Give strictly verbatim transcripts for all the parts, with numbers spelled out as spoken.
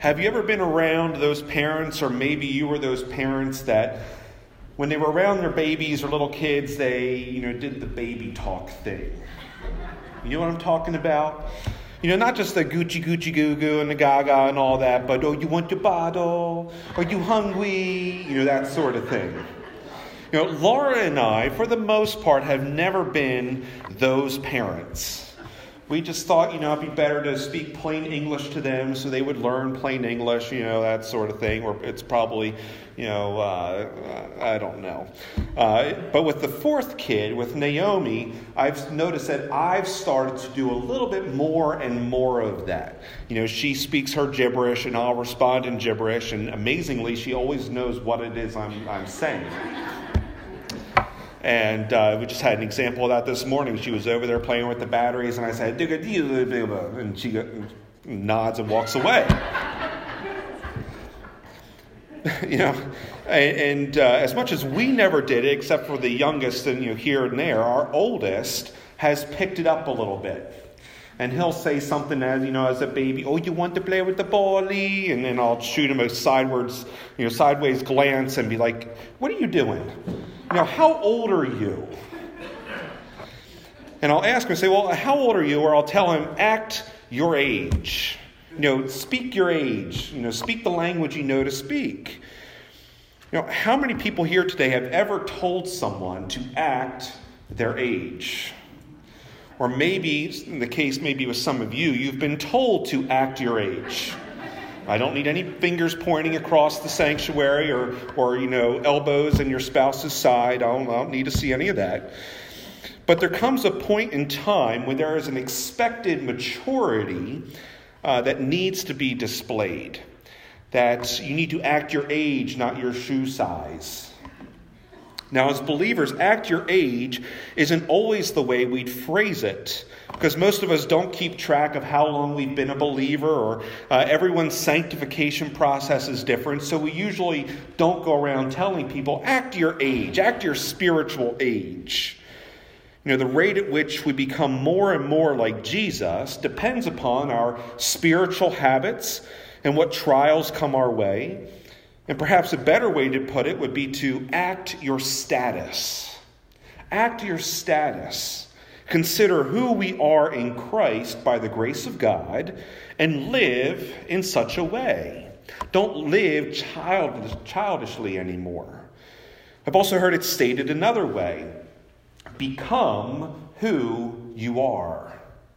Have you ever been around those parents, or maybe you were those parents that when they were around their babies or little kids, they, you know, did the baby talk thing? You know what I'm talking about? You know, not just the Gucci, Gucci, Goo Goo and the Gaga and all that, but, oh, you want your bottle? Are you hungry? You know, that sort of thing. You know, Laura and I, for the most part, have never been those parents. We just thought, you know, it'd be better to speak plain English to them so they would learn plain English, you know, that sort of thing. Or it's probably, you know, uh, I don't know. Uh, but with the fourth kid, with Naomi, I've noticed that I've started to do a little bit more and more of that. You know, she speaks her gibberish and I'll respond in gibberish. And amazingly, she always knows what it is I'm, I'm saying. And uh, we just had an example of that this morning. She was over there playing with the batteries, and I said, and she nods and walks away. you know, and, and uh, as much as we never did it, except for the youngest, and you know, here and there, our oldest has picked it up a little bit. And he'll say something as, you know, as a baby, oh, you want to play with the bally? And then I'll shoot him a sideways, you know, sideways glance and be like, what are you doing? You know, how old are you? And I'll ask him, say, well, how old are you? Or I'll tell him, act your age. You know, speak your age. You know, speak the language you know to speak. You know, how many people here today have ever told someone to act their age? Or maybe, in the case maybe with some of you, you've been told to act your age. I don't need any fingers pointing across the sanctuary or, or you know, elbows in your spouse's side. I don't, I don't need to see any of that. But there comes a point in time when there is an expected maturity uh, that needs to be displayed. That you need to act your age, not your shoe size. Now, as believers, act your age isn't always the way we'd phrase it. Because most of us don't keep track of how long we've been a believer, or uh, everyone's sanctification process is different. So we usually don't go around telling people, act your age, act your spiritual age. You know, the rate at which we become more and more like Jesus depends upon our spiritual habits and what trials come our way. And perhaps a better way to put it would be to act your status. Act your status. Consider who we are in Christ by the grace of God and live in such a way. Don't live childish, childishly anymore. I've also heard it stated another way. Become who you are.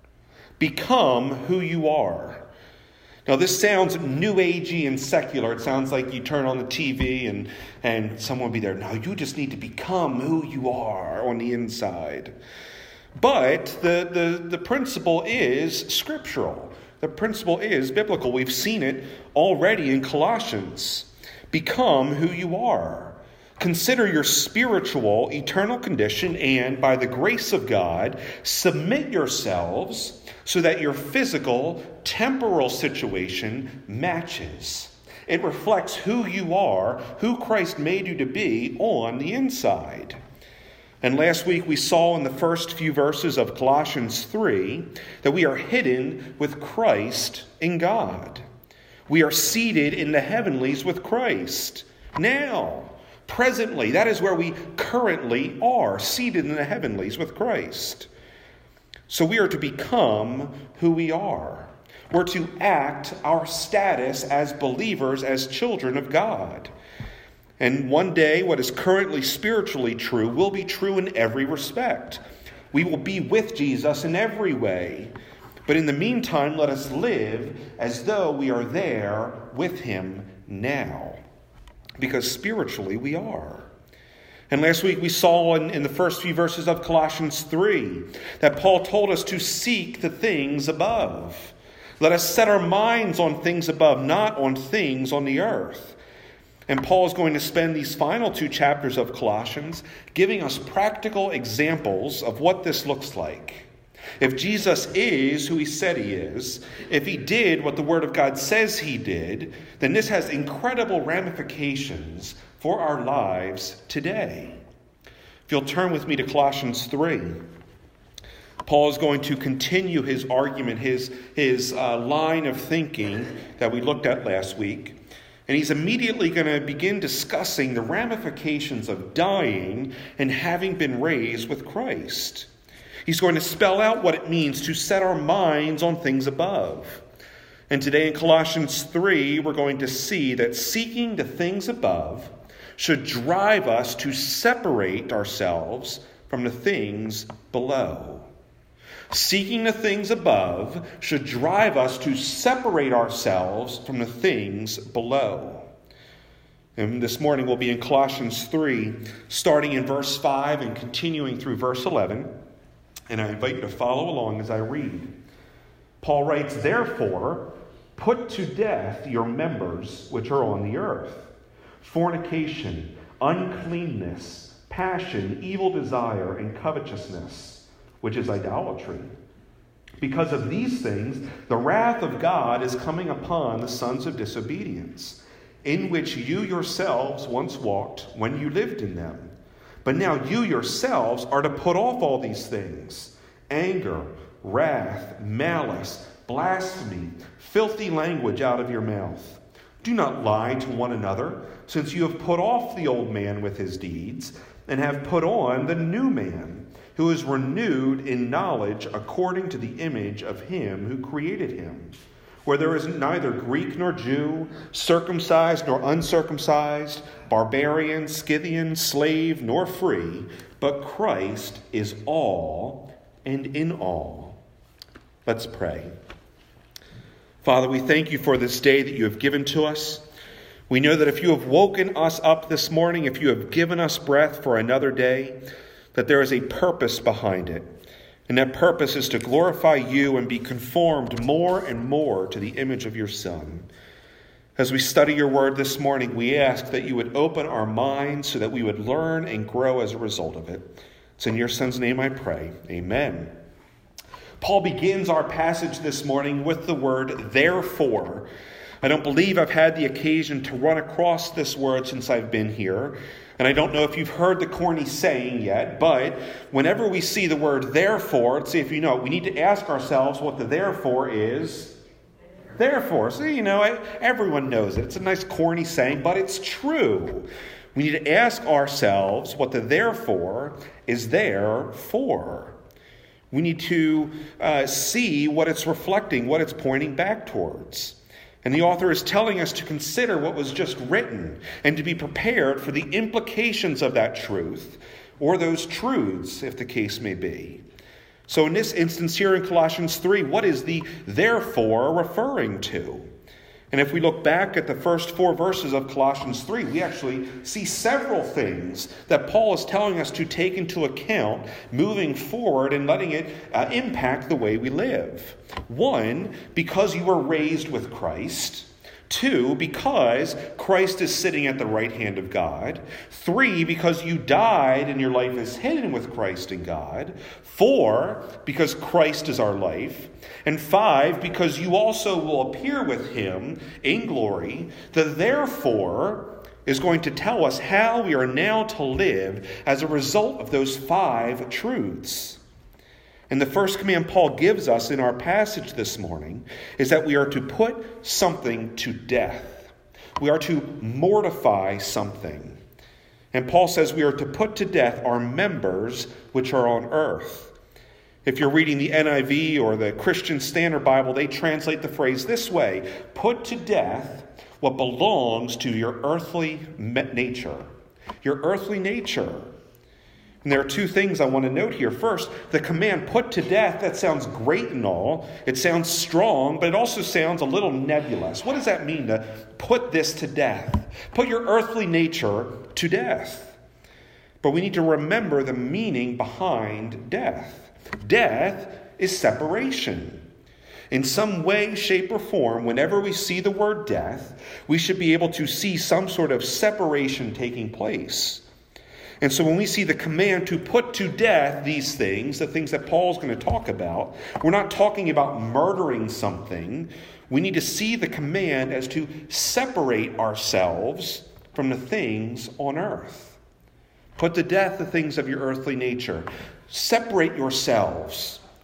Become who you are. Now, this sounds new agey and secular. It sounds like you turn on the T V and, and someone will be there. No, you just need to become who you are on the inside. But the, the, the principle is scriptural. The principle is biblical. We've seen it already in Colossians. Become who you are. Consider your spiritual, eternal condition, and by the grace of God, submit yourselves so that your physical, temporal situation matches. It reflects who you are, who Christ made you to be on the inside. And last week we saw in the first few verses of Colossians three that we are hidden with Christ in God. We are seated in the heavenlies with Christ. Now, presently, that is where we currently are, seated in the heavenlies with Christ. So we are to become who we are. We're to act our status as believers, as children of God. And one day, what is currently spiritually true will be true in every respect. We will be with Jesus in every way. But in the meantime, let us live as though we are there with him now. Because spiritually we are. And last week we saw in, in the first few verses of Colossians three that Paul told us to seek the things above. Let us set our minds on things above, not on things on the earth. And Paul is going to spend these final two chapters of Colossians giving us practical examples of what this looks like. If Jesus is who he said he is, if he did what the Word of God says he did, then this has incredible ramifications for our lives today. If you'll turn with me to Colossians three, Paul is going to continue his argument, his, his uh, line of thinking that we looked at last week. And he's immediately going to begin discussing the ramifications of dying and having been raised with Christ. He's going to spell out what it means to set our minds on things above. And today in Colossians three, we're going to see that seeking the things above should drive us to separate ourselves from the things below. Seeking the things above should drive us to separate ourselves from the things below. And this morning we'll be in Colossians three, starting in verse five and continuing through verse eleven. And I invite you to follow along as I read. Paul writes, "Therefore, put to death your members which are on the earth: fornication, uncleanness, passion, evil desire, and covetousness, which is idolatry. Because of these things, the wrath of God is coming upon the sons of disobedience, in which you yourselves once walked when you lived in them. But now you yourselves are to put off all these things: anger, wrath, malice, blasphemy, filthy language out of your mouth. Do not lie to one another, since you have put off the old man with his deeds, and have put on the new man, who is renewed in knowledge according to the image of him who created him, where there is neither Greek nor Jew, circumcised nor uncircumcised, barbarian, Scythian, slave nor free, but Christ is all and in all." Let's pray. Father, we thank you for this day that you have given to us. We know that if you have woken us up this morning, if you have given us breath for another day, that there is a purpose behind it. And that purpose is to glorify you and be conformed more and more to the image of your Son. As we study your word this morning, we ask that you would open our minds so that we would learn and grow as a result of it. It's in your Son's name I pray. Amen. Paul begins our passage this morning with the word "therefore." I don't believe I've had the occasion to run across this word since I've been here. And I don't know if you've heard the corny saying yet, but whenever we see the word "therefore," let's see if you know, we need to ask ourselves what the "therefore" is. Therefore. So, you know, everyone knows it. It's a nice corny saying, but it's true. We need to ask ourselves what the "therefore" is there for. We need to uh, see what it's reflecting, what it's pointing back towards. And the author is telling us to consider what was just written and to be prepared for the implications of that truth, or those truths, if the case may be. So in this instance here in Colossians three, what is the "therefore" referring to? And if we look back at the first four verses of Colossians three, we actually see several things that Paul is telling us to take into account moving forward and letting it uh, impact the way we live. One, because you were raised with Christ. Two, because Christ is sitting at the right hand of God. Three, because you died and your life is hidden with Christ in God. Four, because Christ is our life. And five, because you also will appear with him in glory. The "therefore" is going to tell us how we are now to live as a result of those five truths. And the first command Paul gives us in our passage this morning is that we are to put something to death. We are to mortify something. And Paul says we are to put to death our members which are on earth. If you're reading the N I V or the Christian Standard Bible, they translate the phrase this way: put to death what belongs to your earthly nature. Your earthly nature. And there are two things I want to note here. First, the command "put to death," that sounds great and all. It sounds strong, but it also sounds a little nebulous. What does that mean, to put this to death? Put your earthly nature to death. But we need to remember the meaning behind death. Death is separation. In some way, shape, or form, whenever we see the word death, we should be able to see some sort of separation taking place. And so when we see the command to put to death these things, the things that Paul's going to talk about, we're not talking about murdering something. We need to see the command as to separate ourselves from the things on earth. Put to death the things of your earthly nature. Separate yourselves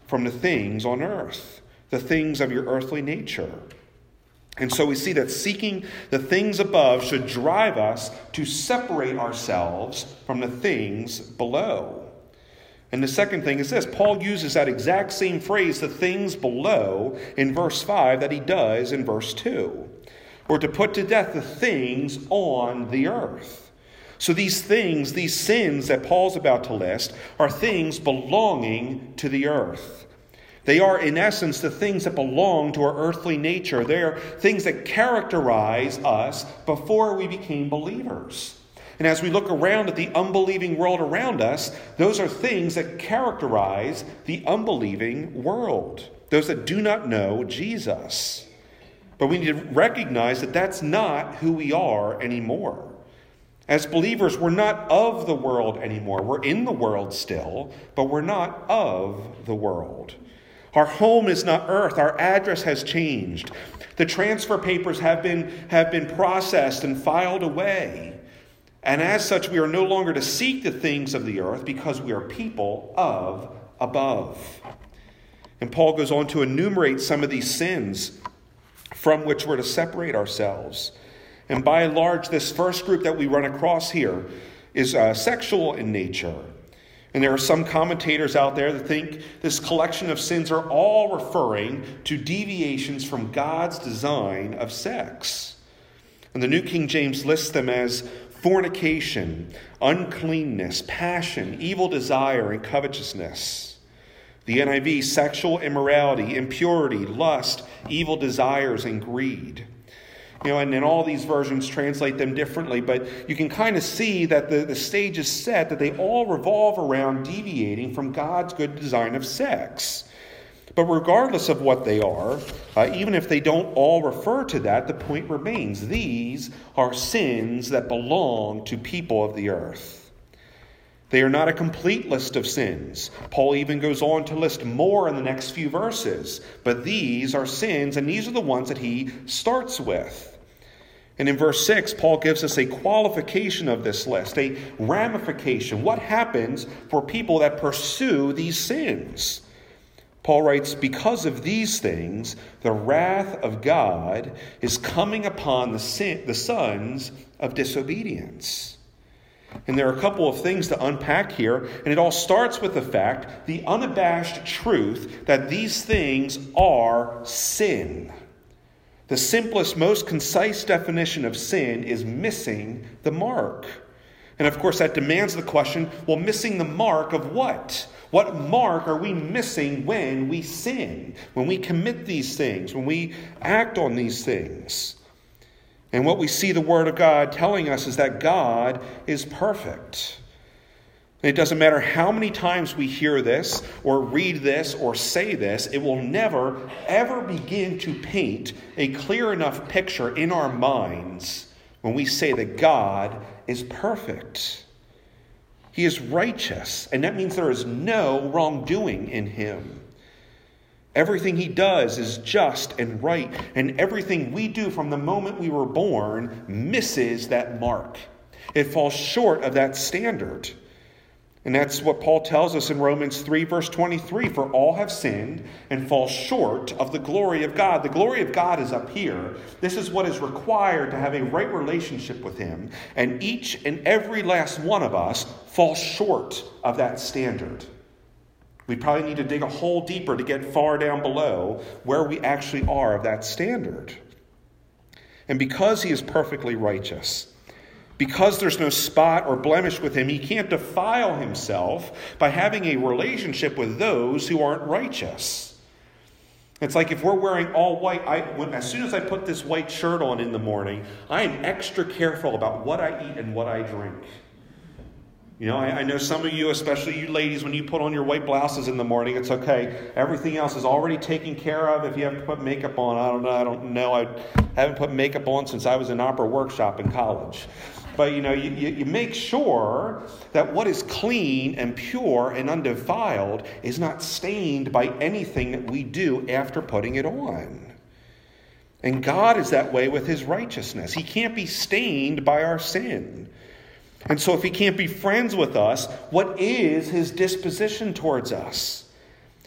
from the things on earth, the things of your earthly nature. And so we see that seeking the things above should drive us to separate ourselves from the things below. And the second thing is this. Paul uses that exact same phrase, the things below, in verse five that he does in verse two. Or to put to death the things on the earth. So these things, these sins that Paul's about to list, are things belonging to the earth. They are, in essence, the things that belong to our earthly nature. They are things that characterize us before we became believers. And as we look around at the unbelieving world around us, those are things that characterize the unbelieving world. Those that do not know Jesus. But we need to recognize that that's not who we are anymore. As believers, we're not of the world anymore. We're in the world still, but we're not of the world. Our home is not earth. Our address has changed. The transfer papers have been, have been processed and filed away. And as such, we are no longer to seek the things of the earth because we are people of above. And Paul goes on to enumerate some of these sins from which we're to separate ourselves. And by and large, this first group that we run across here is uh, sexual in nature. And there are some commentators out there that think this collection of sins are all referring to deviations from God's design of sex. And the New King James lists them as fornication, uncleanness, passion, evil desire, and covetousness. The N I V, sexual immorality, impurity, lust, evil desires, and greed. You know, and then all these versions translate them differently, but you can kind of see that the, the stage is set that they all revolve around deviating from God's good design of sex. But regardless of what they are, uh, even if they don't all refer to that, the point remains. These are sins that belong to people of the earth. They are not a complete list of sins. Paul even goes on to list more in the next few verses. But these are sins, and these are the ones that he starts with. And in verse six, Paul gives us a qualification of this list, a ramification. What happens for people that pursue these sins? Paul writes, because of these things, the wrath of God is coming upon the, sin, the sons of disobedience. And there are a couple of things to unpack here, and it all starts with the fact, the unabashed truth that these things are sin. The simplest, most concise definition of sin is missing the mark. And of course that demands the question, well, missing the mark of what? What mark are we missing when we sin, when we commit these things, when we act on these things? And what we see the Word of God telling us is that God is perfect. And it doesn't matter how many times we hear this or read this or say this, it will never, ever begin to paint a clear enough picture in our minds when we say that God is perfect. He is righteous, and that means there is no wrongdoing in him. Everything he does is just and right, and everything we do from the moment we were born misses that mark. It falls short of that standard. And that's what Paul tells us in Romans three, verse twenty-three. For all have sinned and fall short of the glory of God. The glory of God is up here. This is what is required to have a right relationship with him. And each and every last one of us falls short of that standard. We probably need to dig a hole deeper to get far down below where we actually are of that standard. And because he is perfectly righteous, because there's no spot or blemish with him, he can't defile himself by having a relationship with those who aren't righteous. It's like if we're wearing all white, I, when, as soon as I put this white shirt on in the morning, I am extra careful about what I eat and what I drink. You know, I, I know some of you, especially you ladies, when you put on your white blouses in the morning, it's okay. Everything else is already taken care of. If you have to put makeup on, I don't know. I don't know. I haven't put makeup on since I was in opera workshop in college. But, you know, you, you, you make sure that what is clean and pure and undefiled is not stained by anything that we do after putting it on. And God is that way with his righteousness. He can't be stained by our sin. And so if he can't be friends with us, what is his disposition towards us?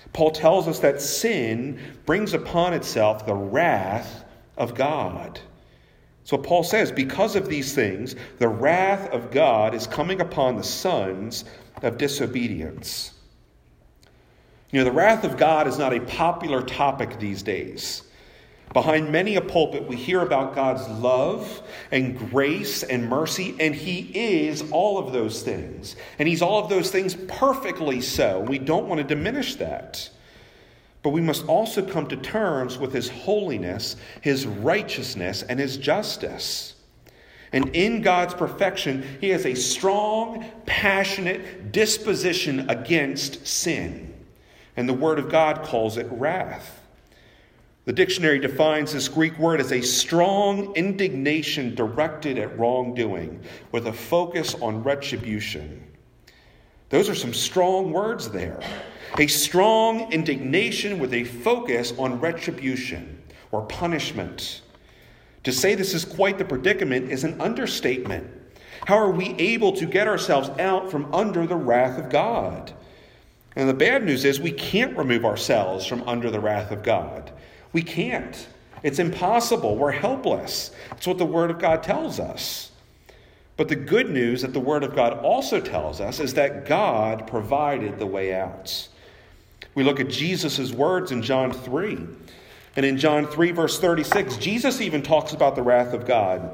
Paul tells us that sin brings upon itself the wrath of God. So Paul says, because of these things, the wrath of God is coming upon the sons of disobedience. You know, the wrath of God is not a popular topic these days. Behind many a pulpit, we hear about God's love and grace and mercy, and he is all of those things. And he's all of those things perfectly so. We don't want to diminish that. But we must also come to terms with his holiness, his righteousness, and his justice. And in God's perfection, he has a strong, passionate disposition against sin. And the Word of God calls it wrath. The dictionary defines this Greek word as a strong indignation directed at wrongdoing with a focus on retribution. Those are some strong words there. A strong indignation with a focus on retribution or punishment. To say this is quite the predicament is an understatement. How are we able to get ourselves out from under the wrath of God? And the bad news is we can't remove ourselves from under the wrath of God. We can't. It's impossible. We're helpless. That's what the Word of God tells us. But the good news that the Word of God also tells us is that God provided the way out. We look at Jesus' words in John three. And in John three, verse thirty-six, Jesus even talks about the wrath of God.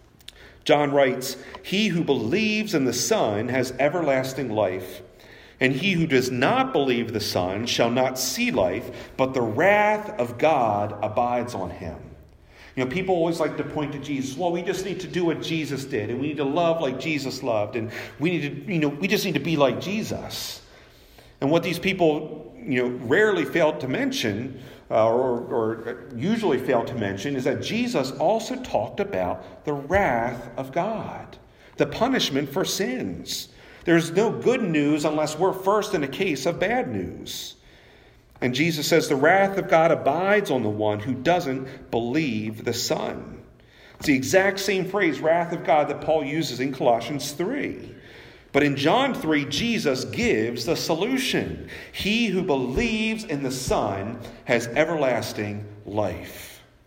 John writes, "He who believes in the Son has everlasting life. And he who does not believe the Son shall not see life, but the wrath of God abides on him." You know, people always like to point to Jesus. Well, we just need to do what Jesus did, and we need to love like Jesus loved, and we need to, you know, we just need to be like Jesus. And what these people, you know, rarely fail to mention, uh, or, or usually fail to mention, is that Jesus also talked about the wrath of God, the punishment for sins. There's no good news unless we're first in a case of bad news. And Jesus says the wrath of God abides on the one who doesn't believe the Son. It's the exact same phrase, wrath of God, that Paul uses in Colossians three. But in John three, Jesus gives the solution. He who believes in the Son has everlasting life.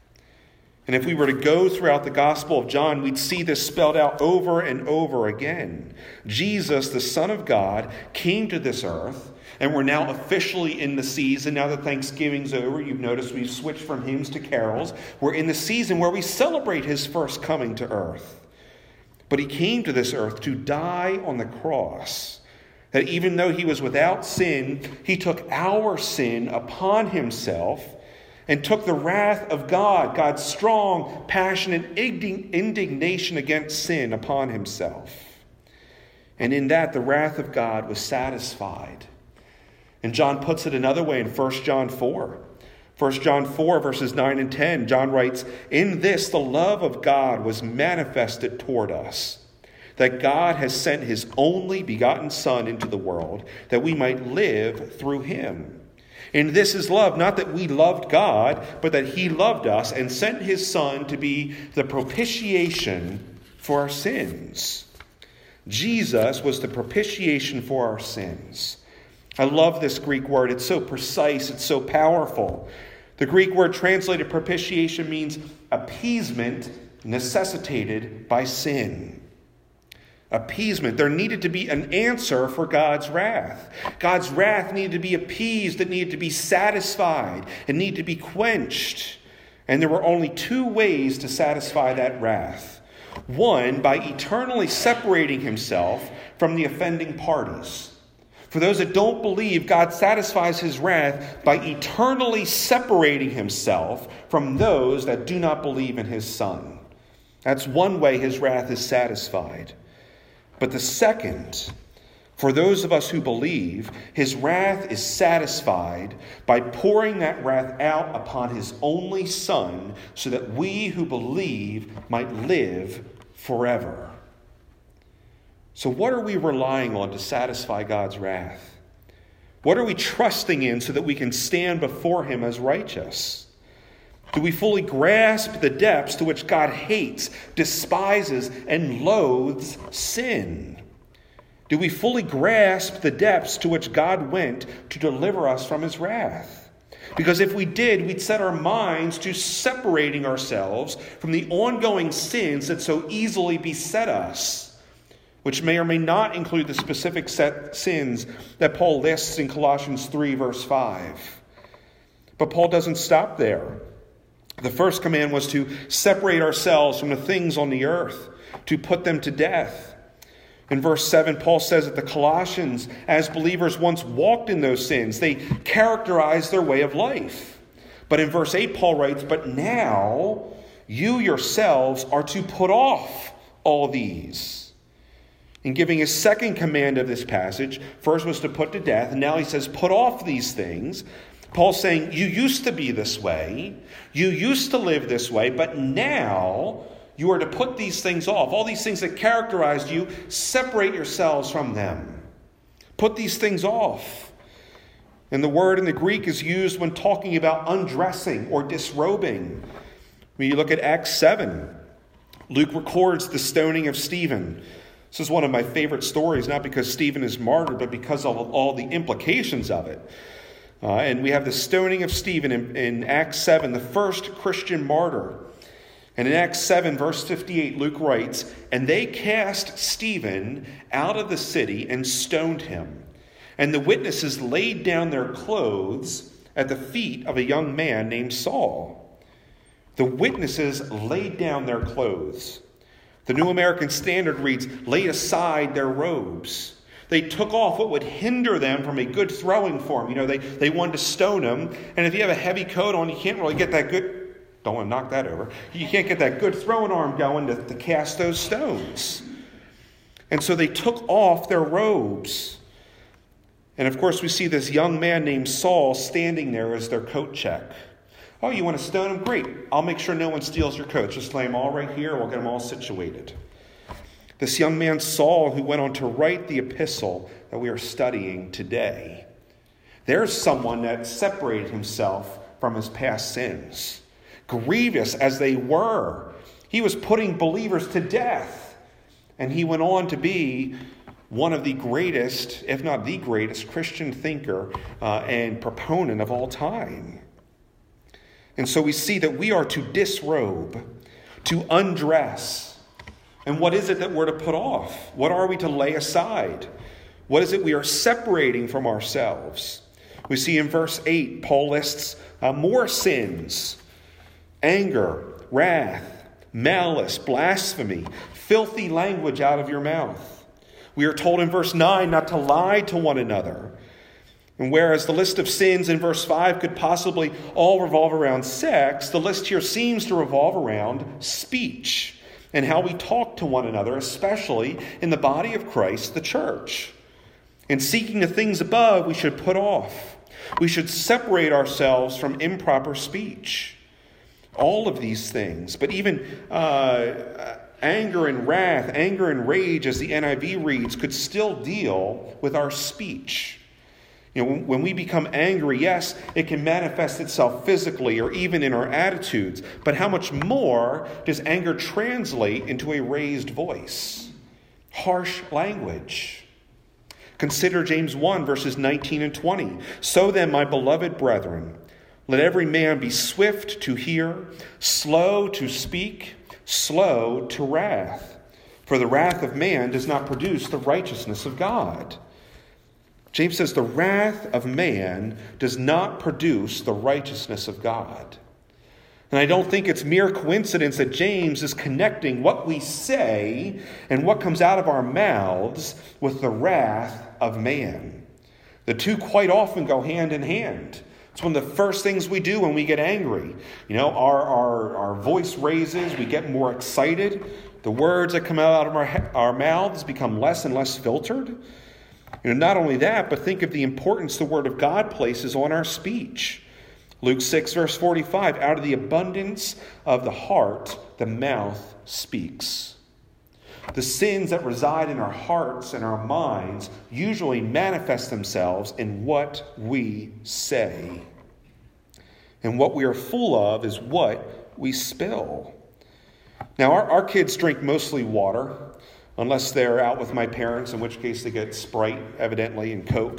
And if we were to go throughout the Gospel of John, we'd see this spelled out over and over again. Jesus, the Son of God, came to this earth, and we're now officially in the season. Now that Thanksgiving's over, you've noticed we've switched from hymns to carols. We're in the season where we celebrate his first coming to earth. But he came to this earth to die on the cross. That even though he was without sin, he took our sin upon himself and took the wrath of God, God's strong, passionate indignation against sin upon himself. And in that, the wrath of God was satisfied. And John puts it another way in First John four. First John four, verses nine and ten, John writes, "In this the love of God was manifested toward us, that God has sent his only begotten Son into the world, that we might live through him. And this is love, not that we loved God, but that he loved us and sent his Son to be the propitiation for our sins." Jesus was the propitiation for our sins. I love this Greek word. It's so precise. It's so powerful. The Greek word translated propitiation means appeasement necessitated by sin. Appeasement. There needed to be an answer for God's wrath. God's wrath needed to be appeased. It needed to be satisfied. It needed to be quenched. And there were only two ways to satisfy that wrath. One, by eternally separating himself from the offending parties. For those that don't believe, God satisfies his wrath by eternally separating himself from those that do not believe in his Son. That's one way his wrath is satisfied. But the second, for those of us who believe, his wrath is satisfied by pouring that wrath out upon his only Son, so that we who believe might live forever. So what are we relying on to satisfy God's wrath? What are we trusting in so that we can stand before him as righteous? Do we fully grasp the depths to which God hates, despises, and loathes sin? Do we fully grasp the depths to which God went to deliver us from his wrath? Because if we did, we'd set our minds to separating ourselves from the ongoing sins that so easily beset us, which may or may not include the specific set sins that Paul lists in Colossians three, verse five. But Paul doesn't stop there. The first command was to separate ourselves from the things on the earth, to put them to death. In verse seven, Paul says that the Colossians, as believers, once walked in those sins. They characterized their way of life. But in verse eight, Paul writes, but now you yourselves are to put off all these. In giving his second command of this passage, first was to put to death, and now he says, put off these things. Paul's saying, you used to be this way, you used to live this way, but now you are to put these things off. All these things that characterized you, separate yourselves from them. Put these things off. And the word in the Greek is used when talking about undressing or disrobing. When you look at Acts seven, Luke records the stoning of Stephen. This is one of my favorite stories, not because Stephen is martyred, but because of all the implications of it. Uh, and we have the stoning of Stephen in, in Acts seven, the first Christian martyr. And in Acts seven, verse fifty-eight, Luke writes, and they cast Stephen out of the city and stoned him. And the witnesses laid down their clothes at the feet of a young man named Saul. The witnesses laid down their clothes. The New American Standard reads, laid aside their robes. They took off what would hinder them from a good throwing form. You know, they, they wanted to stone him. And if you have a heavy coat on, you can't really get that good, don't want to knock that over. You can't get that good throwing arm going to, to cast those stones. And so they took off their robes. And of course, we see this young man named Saul standing there as their coat check. Oh, you want to stone him? Great. I'll make sure no one steals your coats. Just lay them all right here. We'll get them all situated. This young man, Saul, who went on to write the epistle that we are studying today. There's someone that separated himself from his past sins. Grievous as they were, he was putting believers to death. And he went on to be one of the greatest, if not the greatest, Christian thinker uh, and proponent of all time. And so we see that we are to disrobe, to undress. And what is it that we're to put off? What are we to lay aside? What is it we are separating from ourselves? We see in verse eight, Paul lists uh, more sins: anger, wrath, malice, blasphemy, filthy language out of your mouth. We are told in verse nine not to lie to one another. And whereas the list of sins in verse five could possibly all revolve around sex, the list here seems to revolve around speech and how we talk to one another, especially in the body of Christ, the church. In seeking the things above, we should put off. We should separate ourselves from improper speech. All of these things, but even uh, anger and wrath, anger and rage, as the N I V reads, could still deal with our speech. You know, when, when we become angry, yes, it can manifest itself physically or even in our attitudes. But how much more does anger translate into a raised voice? Harsh language. Consider James one, verses nineteen and twenty. So then, my beloved brethren, let every man be swift to hear, slow to speak, slow to wrath. For the wrath of man does not produce the righteousness of God. James says the wrath of man does not produce the righteousness of God. And I don't think it's mere coincidence that James is connecting what we say and what comes out of our mouths with the wrath of man. The two quite often go hand in hand. It's one of the first things we do when we get angry. You know, our, our, our voice raises, we get more excited. The words that come out of our, our mouths become less and less filtered. You know, not only that, but think of the importance the Word of God places on our speech. Luke six, verse forty-five, out of the abundance of the heart, the mouth speaks. The sins that reside in our hearts and our minds usually manifest themselves in what we say. And what we are full of is what we spill. Now, our, our kids drink mostly water. unless they're out with my parents, in which case they get Sprite, evidently, and Coke.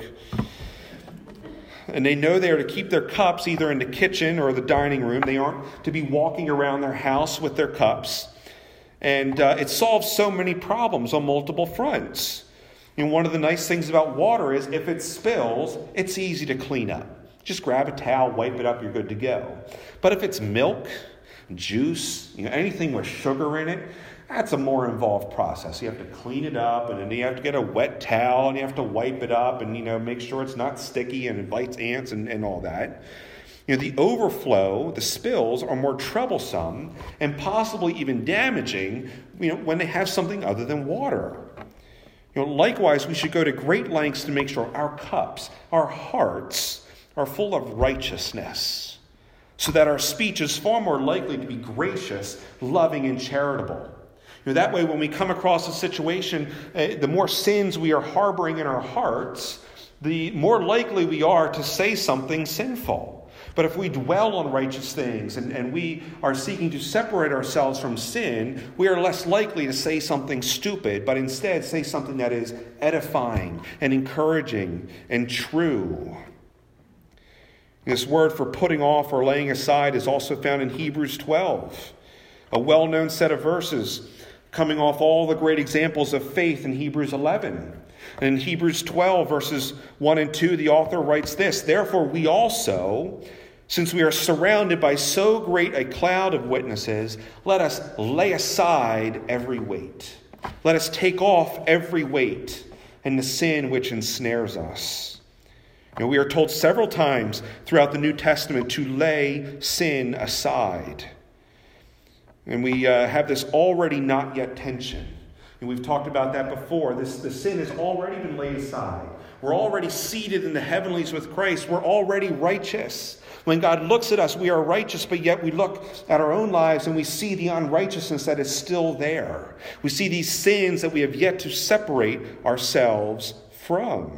And they know they are to keep their cups either in the kitchen or the dining room. They aren't to be walking around their house with their cups. And uh, it solves so many problems on multiple fronts. And one of the nice things about water is if it spills, it's easy to clean up. Just grab a towel, wipe it up, you're good to go. But if it's milk, juice, you know, anything with sugar in it, that's a more involved process. You have to clean it up, and then you have to get a wet towel, and you have to wipe it up, and you know, make sure it's not sticky and invites ants and, and all that. You know, the overflow, the spills, are more troublesome and possibly even damaging, you know, when they have something other than water. You know, likewise, we should go to great lengths to make sure our cups, our hearts, are full of righteousness, so that our speech is far more likely to be gracious, loving, and charitable. You know, that way, when we come across a situation, uh, the more sins we are harboring in our hearts, the more likely we are to say something sinful. But if we dwell on righteous things and, and we are seeking to separate ourselves from sin, we are less likely to say something stupid, but instead say something that is edifying and encouraging and true. This word for putting off or laying aside is also found in Hebrews twelve, a well-known set of verses coming off all the great examples of faith in Hebrews eleven. And in Hebrews twelve, verses one and two, the author writes this: "Therefore we also, since we are surrounded by so great a cloud of witnesses, let us lay aside every weight. Let us take off every weight and the sin which ensnares us." And we are told several times throughout the New Testament to lay sin aside. And we uh, have this already not yet tension. And we've talked about that before. This, the sin has already been laid aside. We're already seated in the heavenlies with Christ. We're already righteous. When God looks at us, we are righteous, but yet we look at our own lives and we see the unrighteousness that is still there. We see these sins that we have yet to separate ourselves from.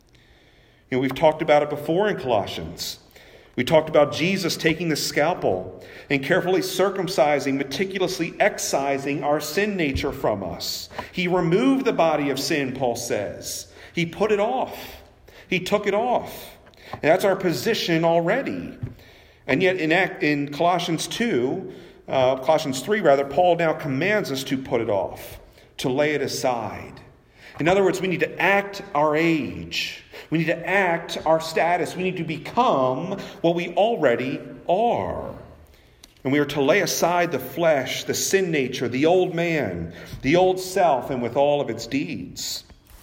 You know, we've talked about it before in Colossians. We talked about Jesus taking the scalpel and carefully circumcising, meticulously excising our sin nature from us. He removed the body of sin, Paul says. He put it off. He took it off. And that's our position already. And yet in, in Colossians two, uh, Colossians three rather, Paul now commands us to put it off, to lay it aside. In other words, we need to act our age. We need to act our status. We need to become what we already are. And we are to lay aside the flesh, the sin nature, the old man, the old self, and with all of its deeds.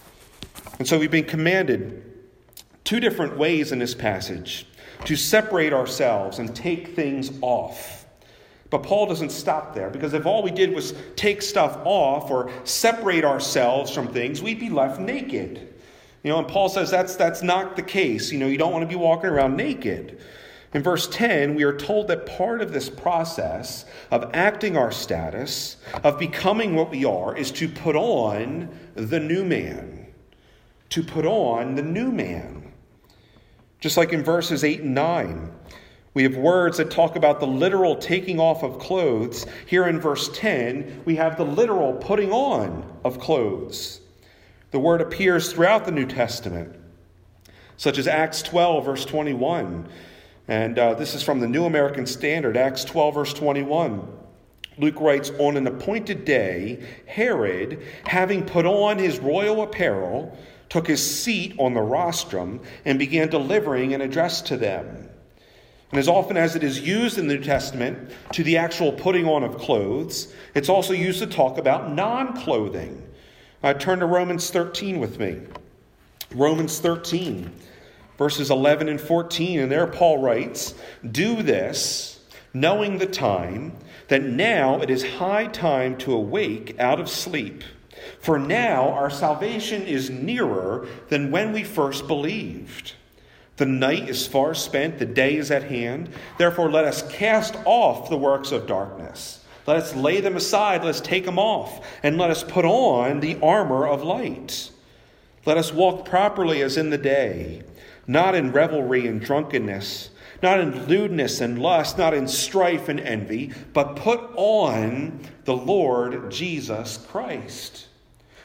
And so we've been commanded two different ways in this passage to separate ourselves and take things off. But Paul doesn't stop there, because if all we did was take stuff off or separate ourselves from things, we'd be left naked. You know, and Paul says that's that's not the case. You know, you don't want to be walking around naked. In verse ten, we are told that part of this process of acting our status, of becoming what we are, is to put on the new man. To put on the new man. Just like in verses eight and nine. We have words that talk about the literal taking off of clothes. Here in verse ten, we have the literal putting on of clothes. The word appears throughout the New Testament, such as Acts twelve, verse twenty-one. And uh, this is from the New American Standard, Acts twelve, verse twenty-one. Luke writes, "On an appointed day, Herod, having put on his royal apparel, took his seat on the rostrum and began delivering an address to them." And as often as it is used in the New Testament to the actual putting on of clothes, it's also used to talk about non-clothing. Uh, turn to Romans thirteen with me. Romans thirteen, verses eleven and fourteen. And there Paul writes, "Do this, knowing the time, that now it is high time to awake out of sleep. For now our salvation is nearer than when we first believed. The night is far spent, the day is at hand. Therefore let us cast off the works of darkness. Let us lay them aside, let us take them off, and let us put on the armor of light. Let us walk properly as in the day, not in revelry and drunkenness, not in lewdness and lust, not in strife and envy, but put on the Lord Jesus Christ."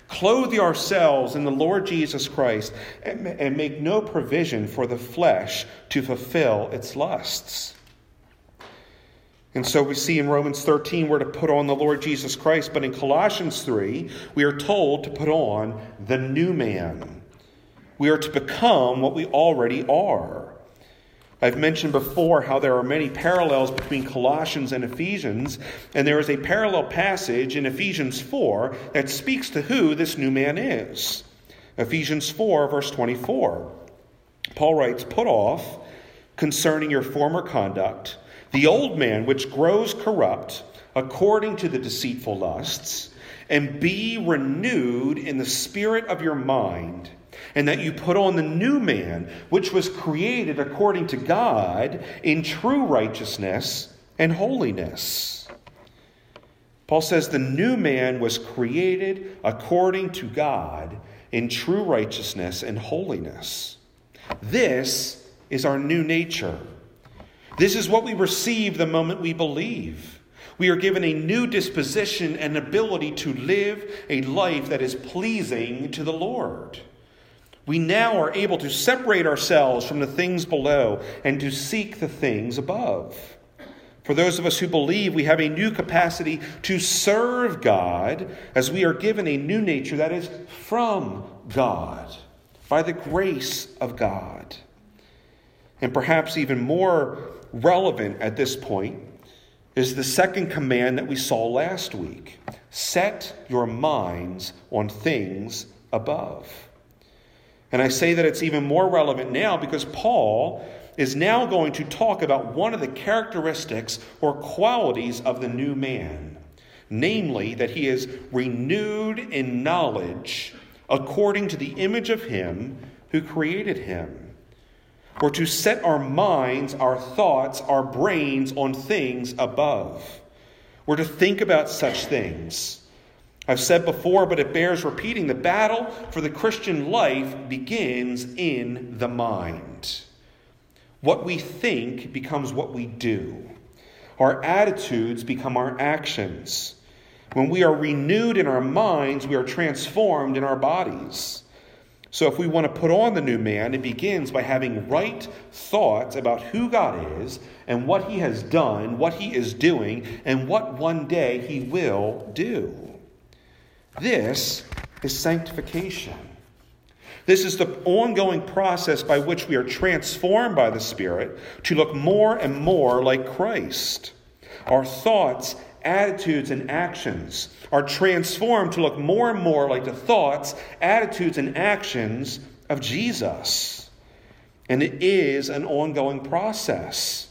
Clothe yourselves in the Lord Jesus Christ and, and make no provision for the flesh to fulfill its lusts. And so we see in Romans thirteen we're to put on the Lord Jesus Christ, but in Colossians three we are told to put on the new man. We are to become what we already are. I've mentioned before how there are many parallels between Colossians and Ephesians, and there is a parallel passage in Ephesians four that speaks to who this new man is. Ephesians four, verse twenty-four. Paul writes, "Put off, concerning your former conduct, the old man which grows corrupt according to the deceitful lusts, and be renewed in the spirit of your mind, and that you put on the new man, which was created according to God in true righteousness and holiness." Paul says the new man was created according to God in true righteousness and holiness. This is our new nature. This is what we receive the moment we believe. We are given a new disposition and ability to live a life that is pleasing to the Lord. We now are able to separate ourselves from the things below and to seek the things above. For those of us who believe, we have a new capacity to serve God as we are given a new nature that is from God, by the grace of God. And perhaps even more relevant at this point is the second command that we saw last week. Set your minds on things above. And I say that it's even more relevant now because Paul is now going to talk about one of the characteristics or qualities of the new man, namely that he is renewed in knowledge according to the image of him who created him. We're to set our minds, our thoughts, our brains on things above. We're to think about such things. I've said before, but it bears repeating, the battle for the Christian life begins in the mind. What we think becomes what we do. Our attitudes become our actions. When we are renewed in our minds, we are transformed in our bodies. So if we want to put on the new man, it begins by having right thoughts about who God is and what he has done, what he is doing, and what one day he will do. This is sanctification. This is the ongoing process by which we are transformed by the Spirit to look more and more like Christ. Our thoughts, attitudes, and actions are transformed to look more and more like the thoughts, attitudes, and actions of Jesus. And it is an ongoing process.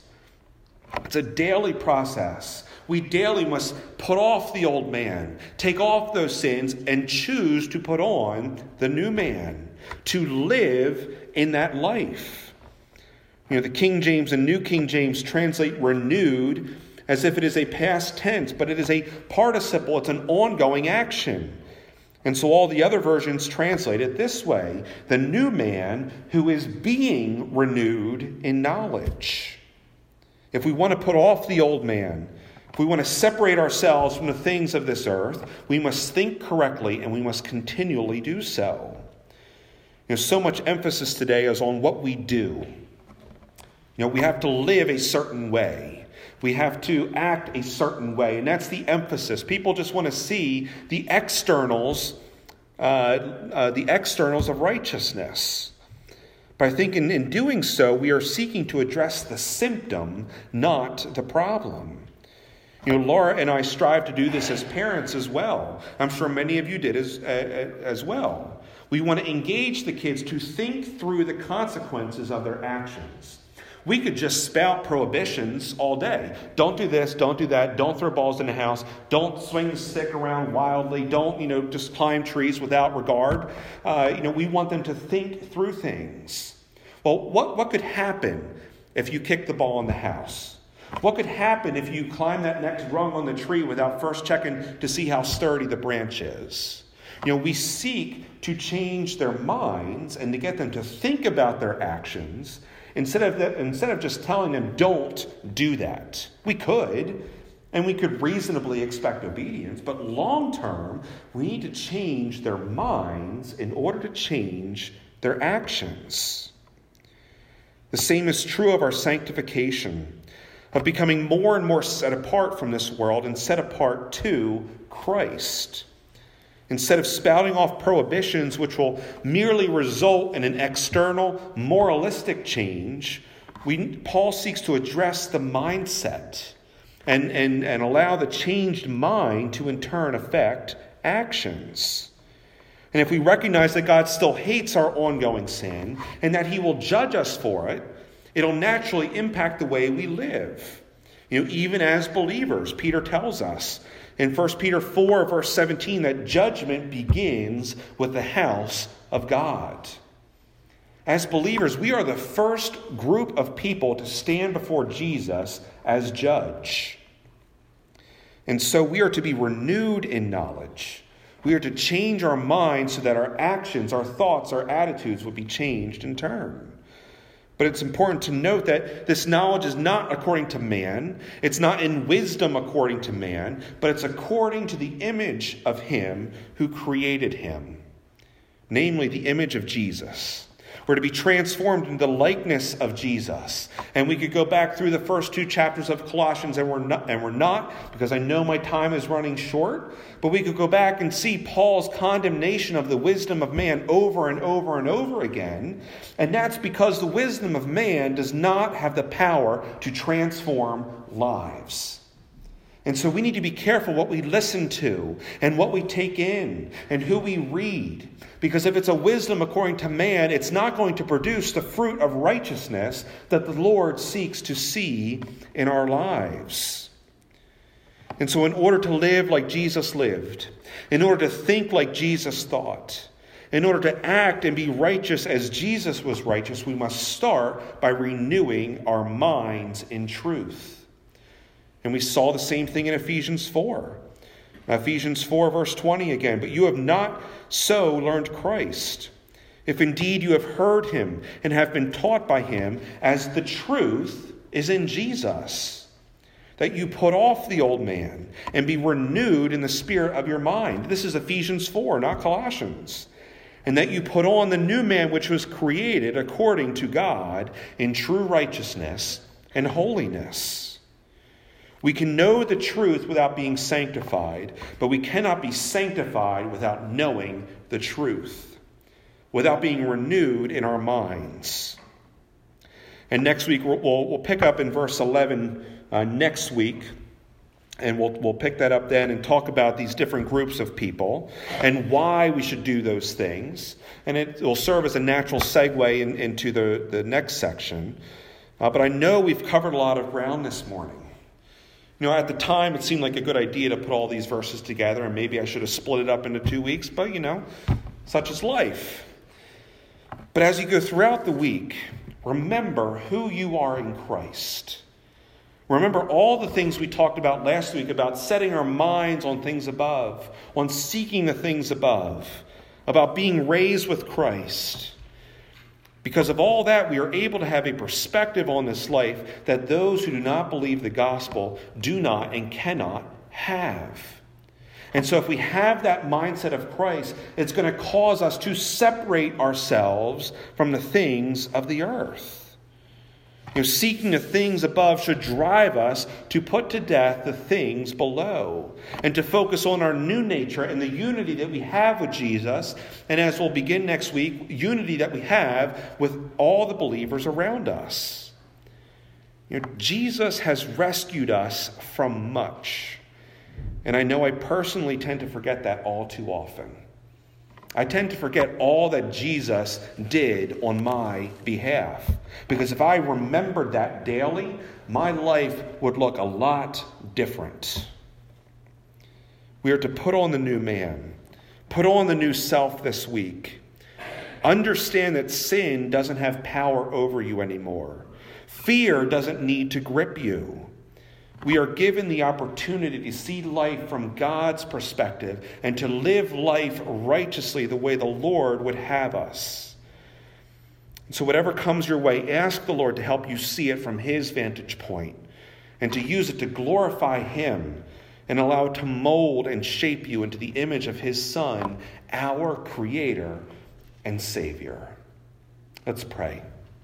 It's a daily process. We daily must put off the old man, take off those sins, and choose to put on the new man, to live in that life. You know, the King James and New King James translate renewed as if it is a past tense, but it is a participle. It's an ongoing action. And so all the other versions translate it this way: the new man who is being renewed in knowledge. If we want to put off the old man, if we want to separate ourselves from the things of this earth, we must think correctly and we must continually do so. You know, so much emphasis today is on what we do. You know, we have to live a certain way. We have to act a certain way, and that's the emphasis. People just want to see the externals, uh, uh, the externals of righteousness. But I think in, in doing so, we are seeking to address the symptom, not the problem. You know, Laura and I strive to do this as parents as well. I'm sure many of you did as, uh, as well. We want to engage the kids to think through the consequences of their actions. We could just spout prohibitions all day. Don't do this, don't do that, don't throw balls in the house, don't swing the stick around wildly, don't, you know, just climb trees without regard. Uh, you know, we want them to think through things. Well, what, what could happen if you kick the ball in the house? What could happen if you climb that next rung on the tree without first checking to see how sturdy the branch is? You know, we seek to change their minds and to get them to think about their actions instead of the, instead of just telling them, don't do that. We could, And we could reasonably expect obedience, but long term, we need to change their minds in order to change their actions. The same is true of our sanctification, of becoming more and more set apart from this world and set apart to Christ. Instead of spouting off prohibitions which will merely result in an external, moralistic change, we, Paul seeks to address the mindset and, and, and allow the changed mind to in turn affect actions. And if we recognize that God still hates our ongoing sin and that he will judge us for it, it'll naturally impact the way we live. You know, even as believers, Peter tells us in First Peter four, verse seventeen, that judgment begins with the house of God. As believers, we are the first group of people to stand before Jesus as judge. And so we are to be renewed in knowledge. We are to change our minds so that our actions, our thoughts, our attitudes will be changed in turn. But it's important to note that this knowledge is not according to man. It's not in wisdom according to man, but it's according to the image of him who created him, namely the image of Jesus. We're to be transformed into the likeness of Jesus. And we could go back through the first two chapters of Colossians, and we're not, and we're not, because I know my time is running short. But we could go back and see Paul's condemnation of the wisdom of man over and over and over again. And that's because the wisdom of man does not have the power to transform lives. And so we need to be careful what we listen to and what we take in and who we read. Because if it's a wisdom according to man, it's not going to produce the fruit of righteousness that the Lord seeks to see in our lives. And so in order to live like Jesus lived, in order to think like Jesus thought, in order to act and be righteous as Jesus was righteous, we must start by renewing our minds in truth. And we saw the same thing in Ephesians four. Ephesians four, verse twenty again. But you have not so learned Christ, if indeed you have heard him and have been taught by him, as the truth is in Jesus, that you put off the old man and be renewed in the spirit of your mind. This is Ephesians four, not Colossians. And that you put on the new man which was created according to God in true righteousness and holiness. We can know the truth without being sanctified, but we cannot be sanctified without knowing the truth, without being renewed in our minds. And next week, we'll, we'll pick up in verse eleven uh, next week, and we'll, we'll pick that up then and talk about these different groups of people and why we should do those things. And it will serve as a natural segue in, into the, the next section. Uh, but I know we've covered a lot of ground this morning. You know, at the time, it seemed like a good idea to put all these verses together, and maybe I should have split it up into two weeks, but, you know, such is life. But as you go throughout the week, remember who you are in Christ. Remember all the things we talked about last week about setting our minds on things above, on seeking the things above, about being raised with Christ. Because of all that, we are able to have a perspective on this life that those who do not believe the gospel do not and cannot have. And so if we have that mindset of Christ, it's going to cause us to separate ourselves from the things of the earth. You know, seeking the things above should drive us to put to death the things below and to focus on our new nature and the unity that we have with Jesus. And as we'll begin next week, unity that we have with all the believers around us. You know, Jesus has rescued us from much. And I know I personally tend to forget that all too often. I tend to forget all that Jesus did on my behalf. Because if I remembered that daily, my life would look a lot different. We are to put on the new man. Put on the new self this week. Understand that sin doesn't have power over you anymore. Fear doesn't need to grip you. We are given the opportunity to see life from God's perspective and to live life righteously the way the Lord would have us. So whatever comes your way, ask the Lord to help you see it from his vantage point and to use it to glorify him and allow it to mold and shape you into the image of his Son, our Creator and Savior. Let's pray.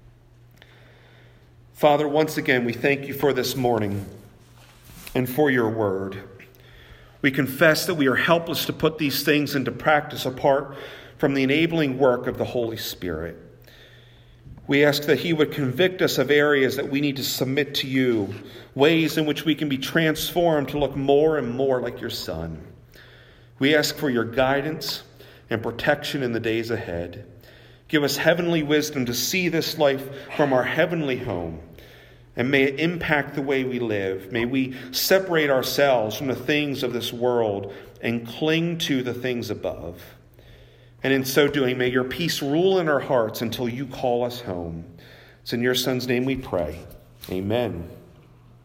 Father, once again, we thank you for this morning and for your word. We confess that we are helpless to put these things into practice apart from the enabling work of the Holy Spirit. We ask that he would convict us of areas that we need to submit to you, ways in which we can be transformed to look more and more like your Son. We ask for your guidance and protection in the days ahead. Give us heavenly wisdom to see this life from our heavenly home, and may it impact the way we live. May we separate ourselves from the things of this world and cling to the things above. And in so doing, may your peace rule in our hearts until you call us home. It's in your Son's name we pray. Amen.